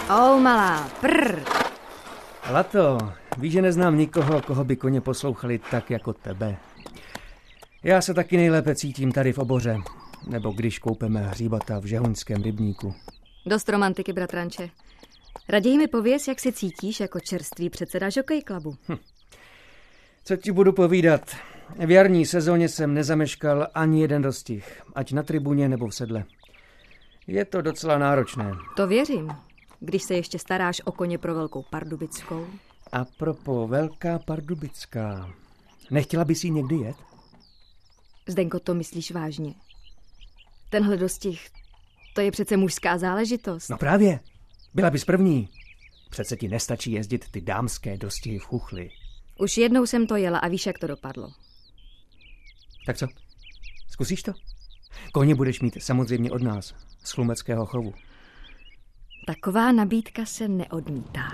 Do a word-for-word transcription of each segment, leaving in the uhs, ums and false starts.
O, malá, prr. Lato, víš, že neznám nikoho, koho by koně poslouchali tak jako tebe. Já se taky nejlépe cítím tady v oboře, nebo když koupeme hříbata v žehuňském rybníku. Dost romantiky, bratranče. Raději mi pověz, jak se cítíš jako čerstvý předseda Jockey Clubu. Hm. Co ti budu povídat? V jarní sezóně jsem nezameškal ani jeden dostih, ať na tribuně nebo v sedle. Je to docela náročné. To věřím, když se ještě staráš o koně pro Velkou Pardubickou. A propo, Velká Pardubická. Nechtěla bys jí někdy jet? Zdenko, to myslíš vážně? Tenhle dostih, to je přece mužská záležitost. No právě, byla bys první. Přece ti nestačí jezdit ty dámské dostihy v chuchli. Už jednou jsem to jela a víš, jak to dopadlo. Tak co? Zkusíš to? Koně budeš mít samozřejmě od nás, z chlumeckého chovu. Taková nabídka se neodmítá.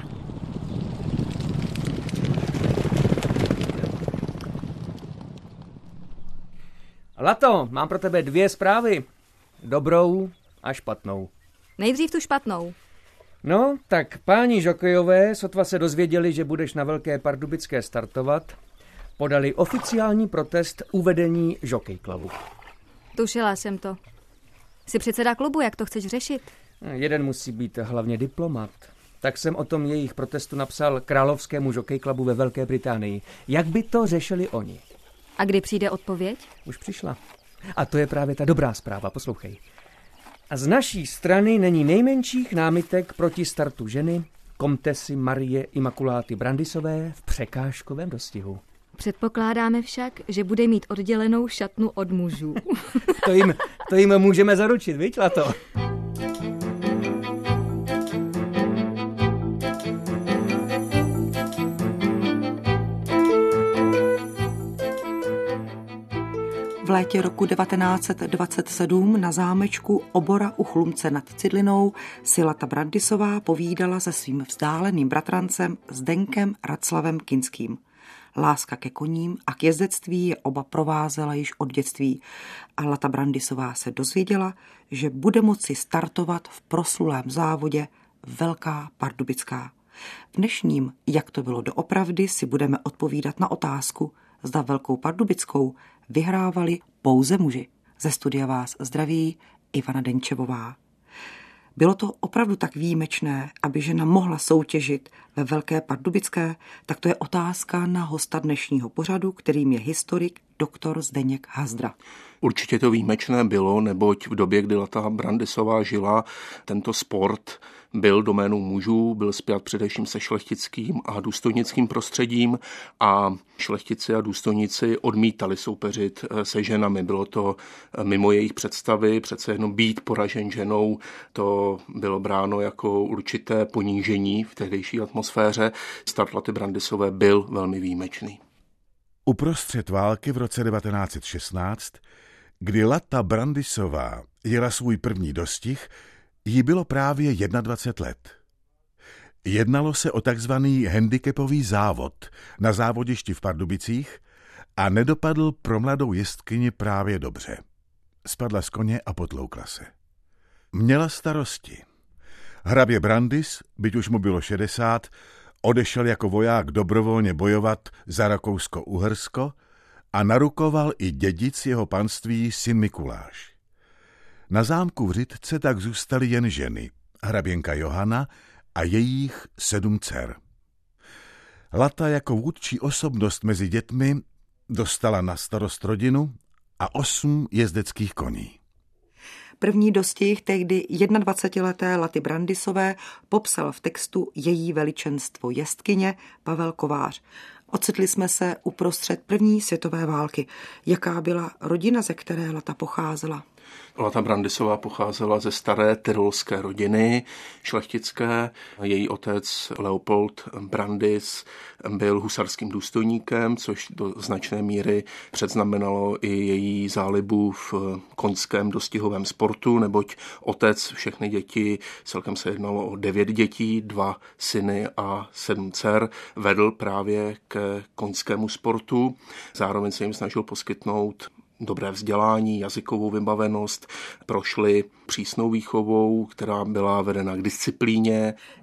Lato, mám pro tebe dvě zprávy. Dobrou a špatnou. Nejdřív tu špatnou. No, tak páni žokejové, sotva se dozvěděli, že budeš na Velké Pardubické startovat, podali oficiální protest uvedení Jockey Clubu. Tušila jsem to. Jsi předseda klubu, jak to chceš řešit? Jeden musí být hlavně diplomat. Tak jsem o tom jejich protestu napsal Královskému Jockey Clubu ve Velké Británii. Jak by to řešili oni? A kdy přijde odpověď? Už přišla. A to je právě ta dobrá zpráva, poslouchej. A z naší strany není nejmenších námitek proti startu ženy, komtesy Marie Imakuláty Brandisové v překážkovém dostihu. Předpokládáme však, že bude mít oddělenou šatnu od mužů. to, jim, to jim můžeme zaručit, viď, Lato? V létě roku devatenáct set dvacet sedm na zámečku Obora u Chlumce nad Cidlinou si Lata Brandisová povídala se svým vzdáleným bratrancem Zdenkem Raclavem Kinským. Láska ke koním a k jezdectví je oba provázela již od dětství a Lata Brandisová se dozvěděla, že bude moci startovat v proslulém závodě Velká Pardubická. V dnešním Jak to bylo doopravdy si budeme odpovídat na otázku, zda Velkou Pardubickou vyhrávali pouze muži. Ze studia vás zdraví Ivana Denčevová. Bylo to opravdu tak výjimečné, aby žena mohla soutěžit ve Velké Pardubické, tak to je otázka na hosta dnešního pořadu, kterým je historik doktor Zdeněk Hazdra. Určitě to výjimečné bylo, neboť v době, kdy Lata Brandisová žila, tento sport byl doménou mužů, byl spjat především se šlechtickým a důstojnickým prostředím a šlechtici a důstojníci odmítali soupeřit se ženami. Bylo to mimo jejich představy, přece jenom být poražen ženou, to bylo bráno jako určité ponížení v tehdejší atmosféře. Start Laty Brandisové byl velmi výjimečný. Uprostřed války v roce devatenáct set šestnáct, kdy Lata Brandisová jela svůj první dostih, jí bylo právě dvacet jedna let. Jednalo se o takzvaný handicapový závod na závodišti v Pardubicích a nedopadl pro mladou jezdkyni právě dobře. Spadla z koně a potloukla se. Měla starosti. Hrabě Brandis, byť už mu bylo šedesát, odešel jako voják dobrovolně bojovat za Rakousko-Uhersko a narukoval i dědic jeho panství syn Mikuláš. Na zámku v Řitce tak zůstaly jen ženy, hraběnka Johana a jejich sedm dcer. Lata jako vůdčí osobnost mezi dětmi dostala na starost rodinu a osm jezdeckých koní. První dostih tehdy jednadvacetileté Laty Brandisové popsal v textu její veličenstvo jezdkyně Pavel Kovář. Ocitli jsme se uprostřed první světové války. Jaká byla rodina, ze které Lata pocházela? Lata Brandisová pocházela ze staré tyrolské rodiny šlechtické. Její otec Leopold Brandis byl husarským důstojníkem, což do značné míry předznamenalo i její zálibu v koňském dostihovém sportu, neboť otec všechny děti, celkem se jednalo o devět dětí, dva syny a sedm dcer, vedl právě ke koňskému sportu. Zároveň se jim snažil poskytnout dobré vzdělání, jazykovou vybavenost, prošli přísnou výchovou, která byla vedena k disciplíně.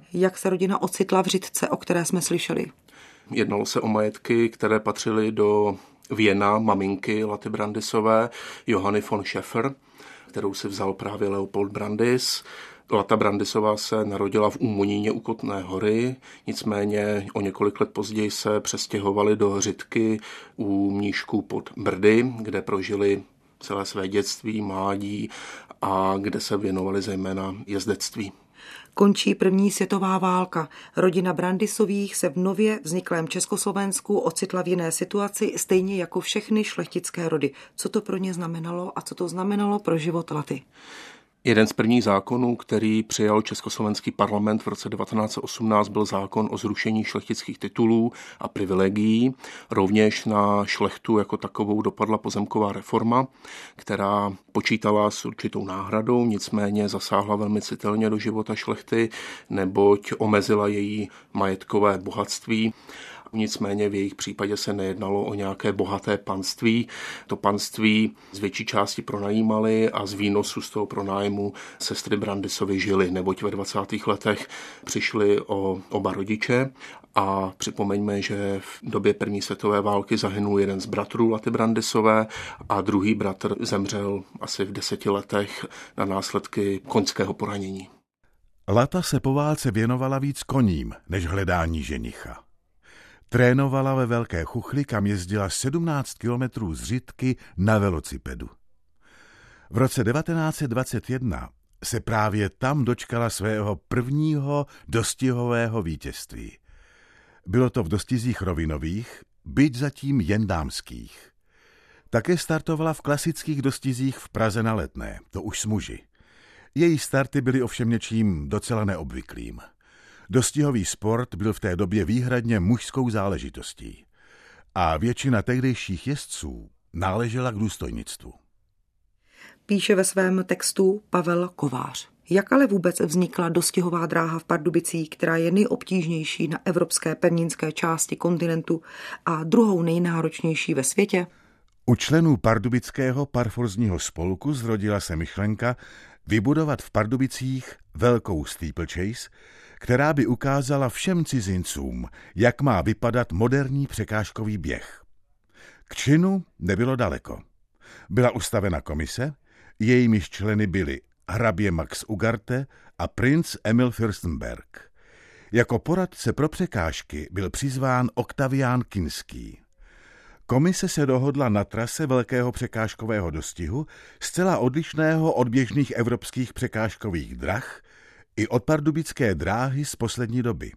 Jak se rodina ocitla v Řitce, o které jsme slyšeli? Jednalo se o majetky, které patřily do věna maminky Laty Brandisové, Johany von Schäfer, kterou si vzal právě Leopold Brandis. Lata Brandisová se narodila v Úmoníně u Kotné Hory, nicméně o několik let později se přestěhovali do Řitky u Mníšku pod Brdy, kde prožili celé své dětství, mládí a kde se věnovali zejména jezdectví. Končí první světová válka. Rodina Brandisových se v nově vzniklém Československu ocitla v jiné situaci, stejně jako všechny šlechtické rody. Co to pro ně znamenalo a co to znamenalo pro život Laty? Jeden z prvních zákonů, který přijal československý parlament v roce devatenáct set osmnáct, byl zákon o zrušení šlechtických titulů a privilegií. Rovněž na šlechtu jako takovou dopadla pozemková reforma, která počítala s určitou náhradou, nicméně zasáhla velmi citelně do života šlechty, neboť omezila její majetkové bohatství. Nicméně v jejich případě se nejednalo o nějaké bohaté panství. To panství z větší části pronajímali a z výnosu z toho pronájmu sestry Brandisovy žily, neboť ve dvacátých letech přišli o oba rodiče. A připomeňme, že v době první světové války zahynul jeden z bratrů Laty Brandisové a druhý bratr zemřel asi v deseti letech na následky koňského poranění. Lata se po válce věnovala víc koním než hledání ženicha. Trénovala ve Velké Chuchli, kam jezdila sedmnáct kilometrů z Řitky na velocipedu. V roce devatenáct set dvacet jedna se právě tam dočkala svého prvního dostihového vítězství. Bylo to v dostizích rovinových, byť zatím jen dámských. Také startovala v klasických dostizích v Praze na Letné, to už s muži. Její starty byly ovšem něčím docela neobvyklým. Dostihový sport byl v té době výhradně mužskou záležitostí a většina tehdejších jezdců náležela k důstojnictvu. Píše ve svém textu Pavel Kovář. Jak ale vůbec vznikla dostihová dráha v Pardubicích, která je nejobtížnější na evropské pevninské části kontinentu a druhou nejnáročnější ve světě? U členů pardubického parforzního spolku zrodila se myšlenka vybudovat v Pardubicích velkou steeplechase, která by ukázala všem cizincům, jak má vypadat moderní překážkový běh. K činu nebylo daleko. Byla ustavena komise, jejímiž členy byli hrabě Max Ugarte a princ Emil Fürstenberg. Jako poradce pro překážky byl přizván Oktavián Kinský. Komise se dohodla na trase velkého překážkového dostihu, zcela odlišného od běžných evropských překážkových drah i od pardubické dráhy z poslední doby.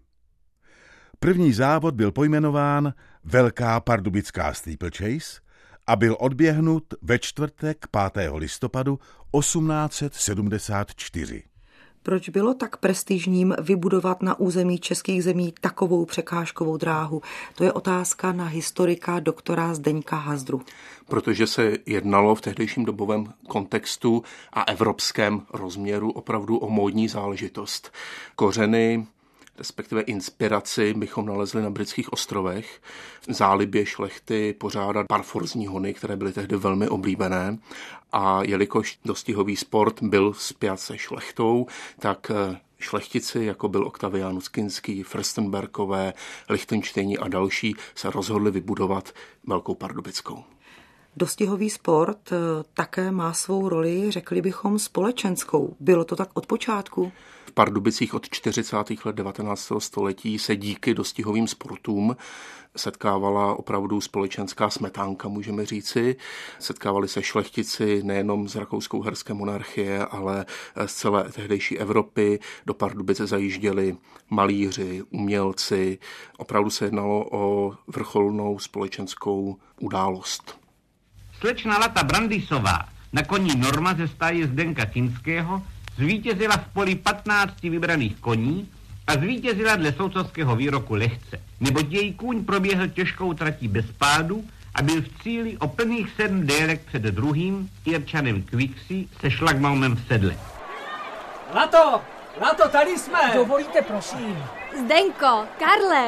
První závod byl pojmenován Velká pardubická steeplechase a byl odběhnut ve čtvrtek pátého listopadu osmnáct set sedmdesát čtyři. Proč bylo tak prestižním vybudovat na území českých zemí takovou překážkovou dráhu? To je otázka na historika doktora Zdeňka Hazdru. Protože se jednalo v tehdejším dobovém kontextu a evropském rozměru opravdu o módní záležitost. Kořeny, respektive inspiraci bychom nalezli na Britských ostrovech. V zálibě šlechty pořádat parforzní hony, které byly tehdy velmi oblíbené. A jelikož dostihový sport byl spjat se šlechtou, tak šlechtici, jako byl Oktaviánus Kinský, Fürstenbergové, Lichtenštejni a další, se rozhodli vybudovat Velkou Pardubickou. Dostihový sport také má svou roli, řekli bychom, společenskou. Bylo to tak od počátku? V Pardubicích od čtyřicátých let devatenáctého století se díky dostihovým sportům setkávala opravdu společenská smetánka, můžeme říci. Setkávali se šlechtici nejenom z rakousko-uherské monarchie, ale z celé tehdejší Evropy. Do Pardubice zajížděli malíři, umělci. Opravdu se jednalo o vrcholnou společenskou událost. Slečna Lata Brandisová na koni Norma ze stáje Zdenka Kinského zvítězila v poli patnácti vybraných koní a zvítězila dle soudcovského výroku lehce, neboť její kůň proběhl těžkou tratí bez pádu a byl v cíli o plných sedm délek před druhým Irčanem Kvixi se šlagmaumem v sedle. Lato! Lato, tady jsme! Dovolíte, prosím. Zdenko, Karle,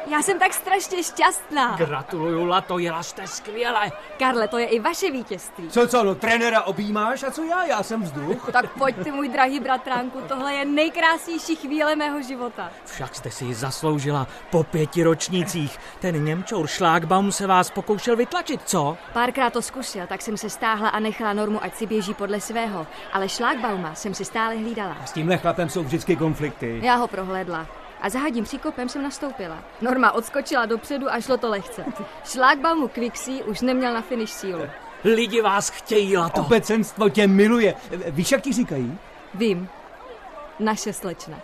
Já jsem tak strašně šťastná. Gratuluju, Lato, jela jste skvěle. Karle, to je i vaše vítězství. Co, co, no trenéra objímáš a co já? Já jsem vzduch. Tak pojď ty, můj drahý bratránku, tohle je nejkrásnější chvíle mého života. Však jste si ji zasloužila po pěti ročnících. Ten Němčour Schlagbaum se vás pokoušel vytlačit, co? Párkrát to zkusil, tak jsem se stáhla a nechala Normu, ať si běží podle svého. Ale Schlagbauma jsem si stále hlídala. S tímhle chlapem jsou vždycky konflikty. Já ho prohlédla. A za hadím příkopem jsem nastoupila. Norma odskočila dopředu a šlo to lehce. Schlagbaumu Quixi už neměl na finish sílu. Lidi vás chtějí, Lato. Obecenstvo tě miluje. Víš, jak ti říkají? Vím. Naše slečna.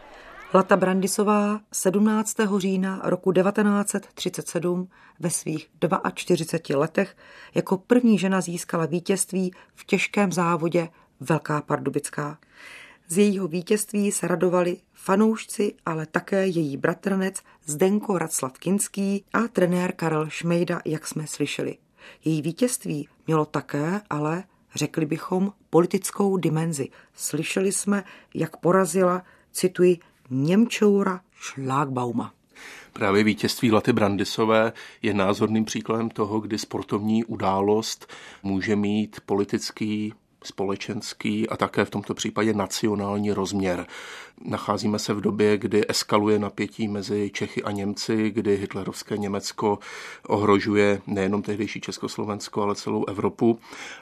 Lata Brandisová sedmnáctého října roku devatenáct set třicet sedm ve svých čtyřiceti dvou letech jako první žena získala vítězství v těžkém závodě Velká Pardubická. Z jejího vítězství se radovali fanoušci, ale také její bratranec Zdenko Raclav-Kinský a trenér Karel Šmejda, jak jsme slyšeli. Její vítězství mělo také, ale řekli bychom, politickou dimenzi. Slyšeli jsme, jak porazila, cituji, Němčoura Schlagbauma. Právě vítězství Laty Brandisové je názorným příkladem toho, kdy sportovní událost může mít politický, společenský a také v tomto případě nacionální rozměr. Nacházíme se v době, kdy eskaluje napětí mezi Čechy a Němci, kdy hitlerovské Německo ohrožuje nejenom tehdejší Československo, ale celou Evropu.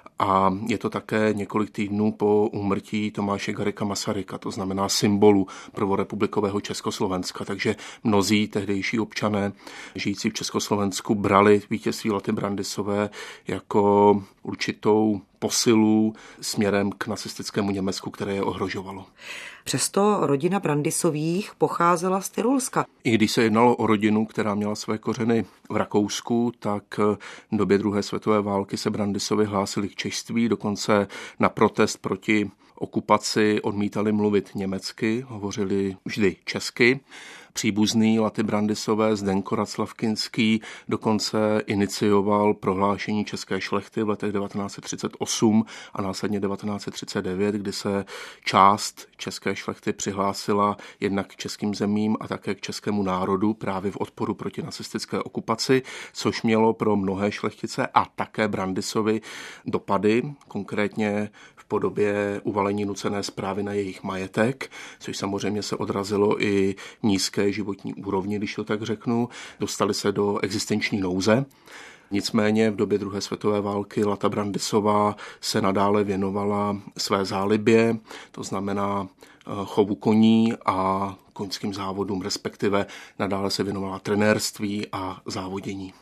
A je to také několik týdnů po úmrtí Tomáše Garrigua Masaryka, to znamená symbolu prvorepublikového Československa. Takže mnozí tehdejší občané žijící v Československu brali vítězství Laty Brandisové jako určitou posilu směrem k nacistickému Německu, které je ohrožovalo. Přesto rodina Brandisových pocházela z Tyrolska. I když se jednalo o rodinu, která měla své kořeny v Rakousku, tak v době druhé světové války se Brandisovi hlásili k češství, dokonce na protest proti okupaci odmítali mluvit německy, hovořili vždy česky. Příbuzný Laty Brandisové Zdenko Raclav-Kinský dokonce inicioval prohlášení české šlechty v letech devatenáct set třicet osm a následně devatenáct set třicet devět, kdy se část české šlechty přihlásila jednak k českým zemím a také k českému národu právě v odporu proti nacistické okupaci, což mělo pro mnohé šlechtice a také Brandisovi dopady, konkrétně v podobě uvalení nucené správy na jejich majetek, což samozřejmě se odrazilo i nízké životní úrovni, když to tak řeknu. Dostali se do existenční nouze. Nicméně v době druhé světové války Lata Brandisová se nadále věnovala své zálibě, to znamená chovu koní a koňským závodům, respektive nadále se věnovala trenérství a závodění.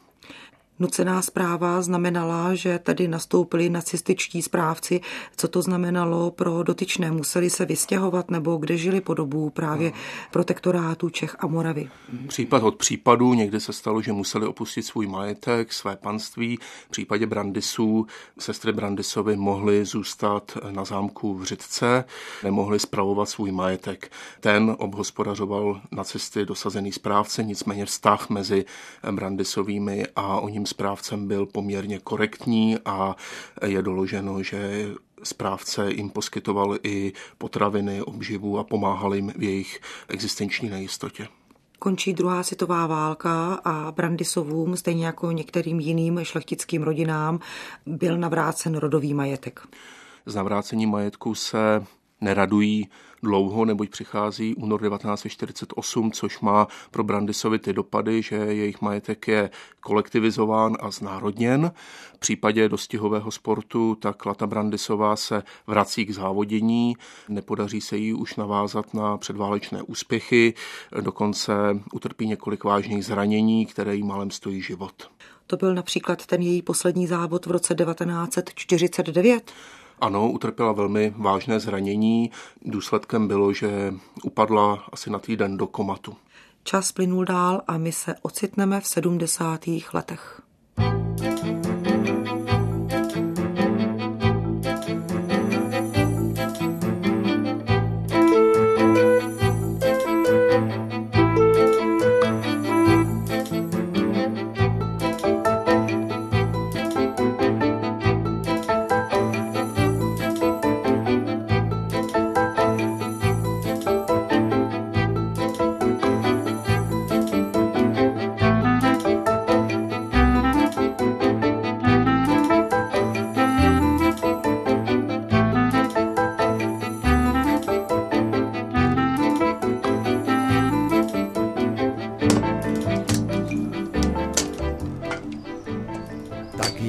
Nucená správa znamenala, že tady nastoupili nacističtí správci. Co to znamenalo pro dotyčné? Museli se vystěhovat nebo kde žili po dobu právě protektorátu Čech a Moravy? Případ od případu. Někdy se stalo, že museli opustit svůj majetek, své panství. V případě Brandisů sestry Brandisovy mohly zůstat na zámku v Řitce, nemohly spravovat svůj majetek. Ten obhospodařoval nacisty dosazený správce, nicméně vztah mezi Brandisovými a oním správcem byl poměrně korektní a je doloženo, že správce jim poskytoval i potraviny, obživu a pomáhal jim v jejich existenční nejistotě. Končí druhá světová válka a Brandisovům, stejně jako některým jiným šlechtickým rodinám, byl navrácen rodový majetek. Z navrácení majetku se neradují dlouho, neboť přichází únor devatenáct set čtyřicet osm, což má pro Brandisovi ty dopady, že jejich majetek je kolektivizován a znárodněn. V případě dostihového sportu tak Lata Brandisová se vrací k závodění, nepodaří se jí už navázat na předválečné úspěchy, dokonce utrpí několik vážných zranění, které jí málem stojí život. To byl například ten její poslední závod v roce devatenáct set čtyřicet devět. Ano, utrpěla velmi vážné zranění. Důsledkem bylo, že upadla asi na týden do komatu. Čas plynul dál a my se ocitneme v sedmdesátých letech.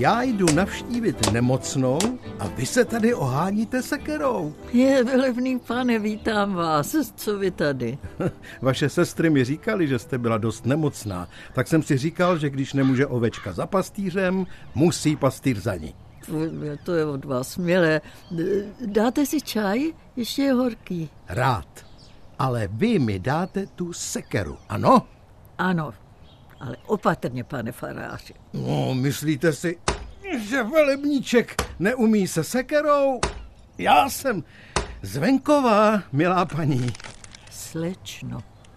já jdu navštívit nemocnou a vy se tady oháníte sekerou. Je, velebný pane, vítám vás. Co vy tady? Vaše sestry mi říkali, že jste byla dost nemocná, tak jsem si říkal, že když nemůže ovečka za pastýřem, musí pastýř za ní. To je od vás milé. Dáte si čaj? Ještě je horký. Rád. Ale vy mi dáte tu sekeru, ano? Ano, ale opatrně, pane faráři. No, myslíte si, že velebníček neumí se sekerou? Já jsem z venkova, milá paní. Slečno,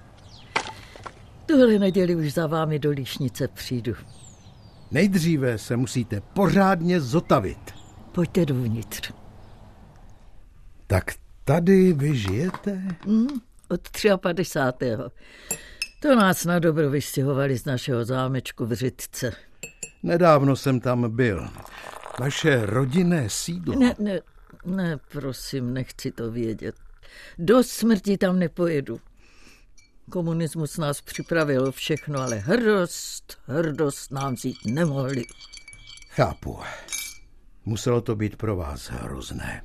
tohle neděli už za vámi do Líšnice přijdu. Nejdříve se musíte pořádně zotavit. Pojďte dovnitř. Tak tady vy žijete? Mm, od padesátého třetího To nás na dobro vystěhovali z našeho zámečku v Řitce. Nedávno jsem tam byl. Vaše rodinné sídlo. Ne, ne, ne, prosím, nechci to vědět. Do smrti tam nepojedu. Komunismus nás připravil všechno, ale hrdost, hrdost nám vzít nemohli. Chápu. Muselo to být pro vás hrozné.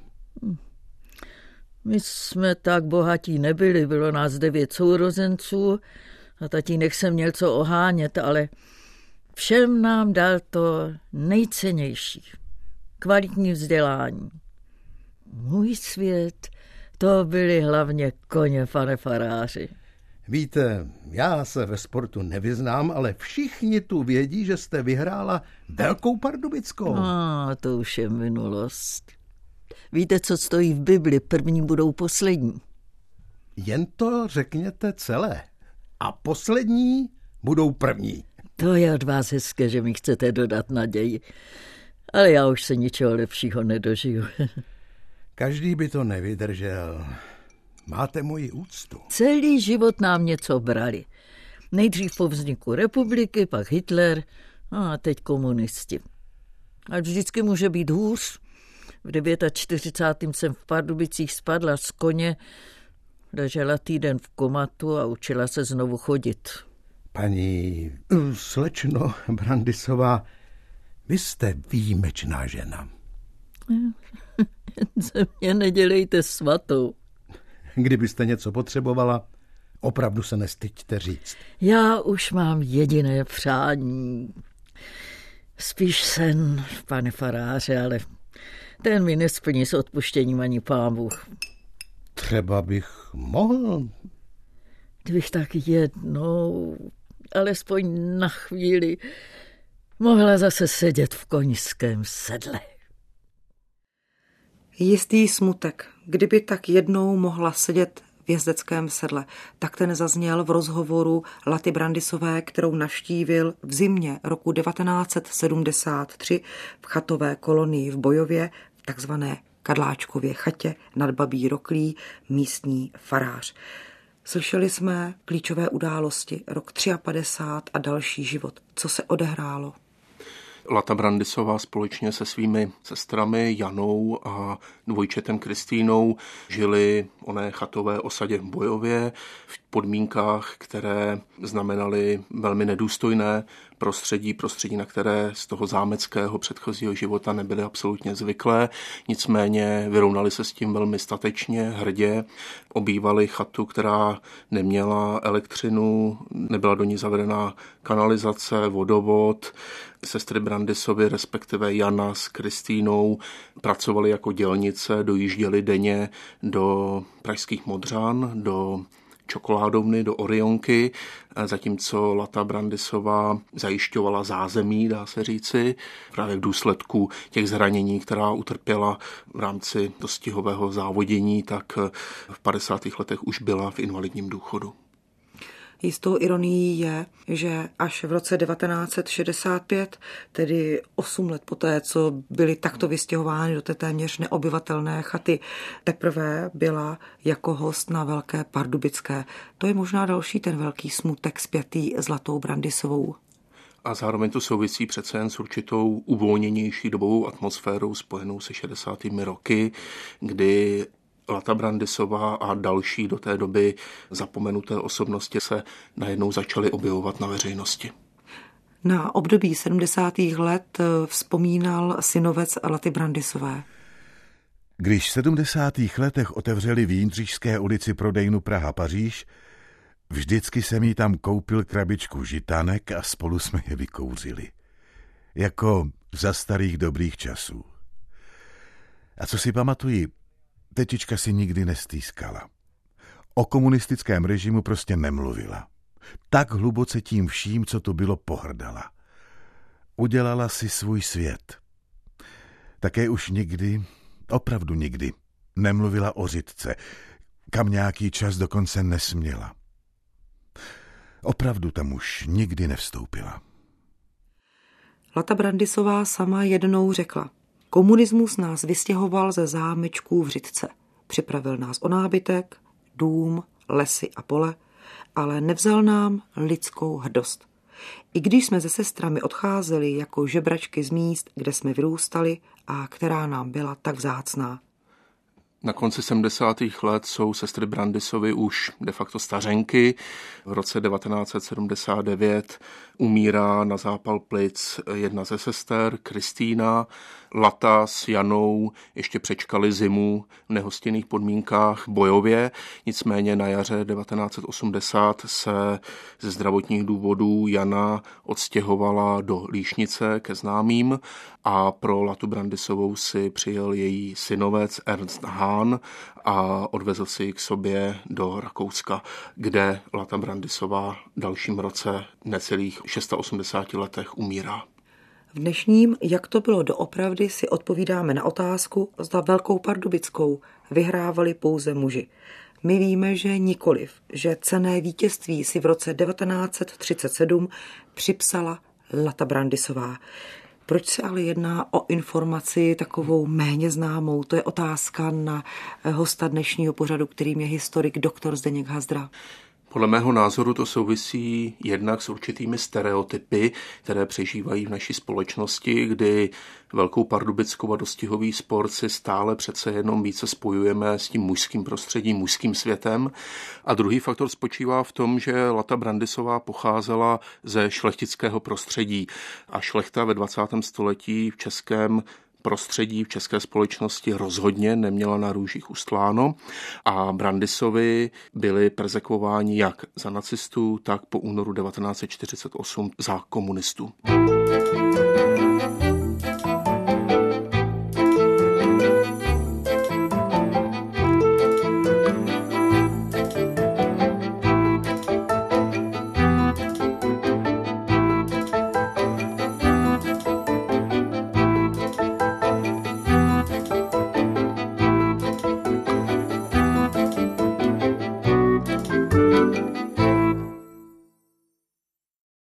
My jsme tak bohatí nebyli, bylo nás devět sourozenců a tatínek se měl co ohánět, ale všem nám dal to nejcennější. Kvalitní vzdělání. Můj svět, to byly hlavně koně, pane faráři. Víte, já se ve sportu nevyznám, ale všichni tu vědí, že jste vyhrála Velkou Pardubickou. A to už je minulost. Víte, co stojí v Bibli? První budou poslední. Jen to řekněte celé. A poslední budou první. To je od vás hezké, že mi chcete dodat naději. Ale já už se ničeho lepšího nedožiju. Každý by to nevydržel. Máte moji úctu. Celý život nám něco brali. Nejdřív po vzniku republiky, pak Hitler a teď komunisti. A vždycky může být hůř. V čtyřicátém devátém jsem v Pardubicích spadla z koně, ležela týden v komatu a učila se znovu chodit. Paní slečno Brandisová, vy jste výjimečná žena. Ze mě nedělejte svatou. Kdybyste něco potřebovala, opravdu se nestyďte říct. Já už mám jediné přání. Spíš sen, pane faráře, ale ten mi nesplní s odpuštěním ani Pán Bůh. Třeba bych mohl. Kdybych tak jednou, alespoň na chvíli, mohla zase sedět v koňském sedle. Jistý smutek, kdyby tak jednou mohla sedět v jezdeckém sedle, tak ten zazněl v rozhovoru Laty Brandisové, kterou navštívil v zimě roku devatenáct set sedmdesát tři v chatové kolonii v Bojově, v takzvané Kadláčkově chatě nad Babí Roklí, místní farář. Slyšeli jsme klíčové události, rok padesát tři a další život. Co se odehrálo? Lata Brandisová společně se svými sestrami Janou a dvojčetem Kristýnou žili v oné chatové osadě v Bojově v podmínkách, které znamenaly velmi nedůstojné prostředí, prostředí, na které z toho zámeckého předchozího života nebyly absolutně zvyklé. Nicméně vyrovnali se s tím velmi statečně, hrdě. Obývali chatu, která neměla elektřinu, nebyla do ní zavedená kanalizace, vodovod. Sestry Brandisovy, respektive Jana s Kristýnou, pracovali jako dělnice, dojížděli denně do pražských Modřan, do čokoládovny, do Orionky, zatímco Lata Brandisová zajišťovala zázemí, dá se říci, právě v důsledku těch zranění, která utrpěla v rámci dostihového závodění, tak v padesátých letech už byla v invalidním důchodu. Jistou ironií je, že až v roce devatenáct set šedesát pět, tedy osm let poté, co byly takto vystěhovány do té téměř neobyvatelné chaty, teprve byla jako host na Velké Pardubické. To je možná další ten velký smutek spjatý s Latou Brandisovou. A zároveň to souvisí přece jen s určitou uvolněnější dobovou atmosférou spojenou se šedesátými roky, kdy Lata Brandisová a další do té doby zapomenuté osobnosti se najednou začaly objevovat na veřejnosti. Na období sedmdesátých let vzpomínal synovec Laty Brandisové. Když v sedmdesátých letech otevřeli v Jindřišské ulici prodejnu Praha-Paříž, vždycky jsem jí tam koupil krabičku žitanek a spolu jsme je vykouřili. Jako za starých dobrých časů. A co si pamatuji, tetička si nikdy nestýskala. O komunistickém režimu prostě nemluvila. Tak hluboce tím vším, co tu bylo, pohrdala. Udělala si svůj svět. Také už nikdy, opravdu nikdy, nemluvila o Řitce, kam nějaký čas dokonce nesměla. Opravdu tam už nikdy nevstoupila. Lata Brandisová sama jednou řekla: komunismus nás vystěhoval ze zámečků v Řitce. Připravil nás o nábytek, dům, lesy a pole, ale nevzal nám lidskou hrdost. I když jsme se sestrami odcházeli jako žebračky z míst, kde jsme vyrůstali a která nám byla tak vzácná. Na konci sedmdesátých let jsou sestry Brandisovy už de facto stařenky. V roce devatenáct set sedmdesát devět umírá na zápal plic jedna ze sester, Kristýna. Lata s Janou ještě přečkali zimu v nehostinných podmínkách bojově, nicméně na jaře devatenáct set osmdesát se ze zdravotních důvodů Jana odstěhovala do Líšnice ke známým a pro Latu Brandisovou si přijel její synovec Ernst Hahn a odvezl si ji k sobě do Rakouska, kde Lata Brandisová v dalším roce necelých osmdesáti šesti letech umírá. V dnešním Jak to bylo doopravdy si odpovídáme na otázku, zda Velkou Pardubickou vyhrávali pouze muži. My víme, že nikoliv, že cenné vítězství si v roce devatenáct set třicet sedm připsala Lata Brandisová. Proč se ale jedná o informaci takovou méně známou? To je otázka na hosta dnešního pořadu, kterým je historik doktor Zdeněk Hazdra. Podle mého názoru to souvisí jednak s určitými stereotypy, které přežívají v naší společnosti, kdy Velkou Pardubickou a dostihový sport si stále přece jenom více spojujeme s tím mužským prostředím, mužským světem. A druhý faktor spočívá v tom, že Lata Brandisová pocházela ze šlechtického prostředí a šlechta ve dvacátém století v českém prostředí v české společnosti rozhodně neměla na růžích ustláno a Brandisovi byli perzekvováni jak za nacistů, tak po únoru devatenáct set čtyřicet osm za komunistů.